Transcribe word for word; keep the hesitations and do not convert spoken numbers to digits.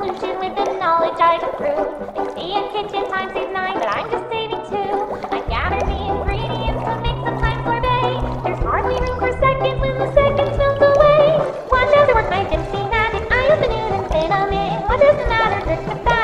solution with the knowledge I've accrued. It's the kitchen time saves nine, but I'm just saving two. I gather the ingredients to make some time sorbet. There's hardly room for seconds when the seconds melt away. What does it work? I just see magic. I open it and spin 'em in. What does the matter? Trick the